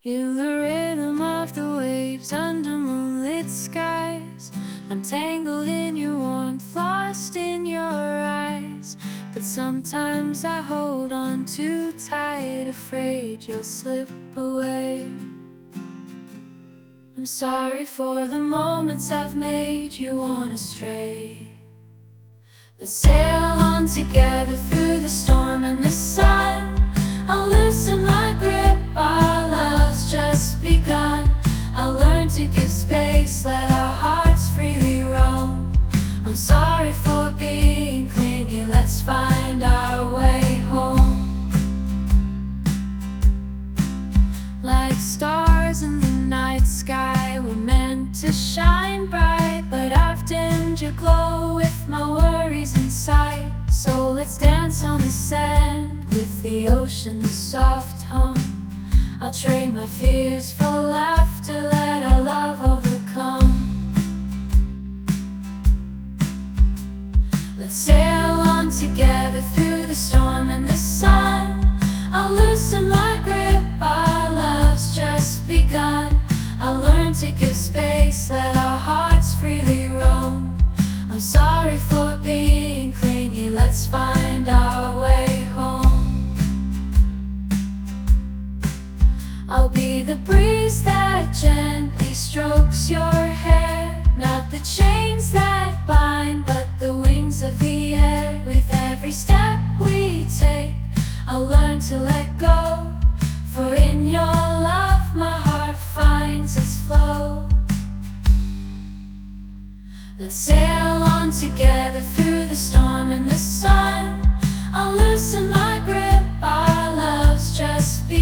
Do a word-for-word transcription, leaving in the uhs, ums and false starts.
In the rhythm of the waves under moonlit skies, I'm tangled in your warmth, lost in your eyes. But sometimes I hold on too tight, afraid you'll slip away. I'm sorry for the moments I've made you wanna stray. Let's sail on together through the storm and the sun. I'll loosen my grip, our love's just begun. I'll learn to give space, let our hearts freely roam. I'm sorry for being clingy, let's find our way home. Like stars in the night sky, we're meant to shine bright, but I've dimmed your glow with my worries inside. So let's dance on the sand with the ocean's soft hum. I'll trade my fears for laughter, let our love overcome. Let's sail on together through the storm and the sun. I'll loosen my grip, our love's just begun. I'll learn to give space, let our hearts freely roam. I'm sorry for being clingy, let's find our way home. I'll be the breeze that gently strokes your hair, not the chains that bind, but the wings of the air. With every step we take, I'll learn to let go, for in your love my heart finds its flow. Let's sail on together through the storm and the sun.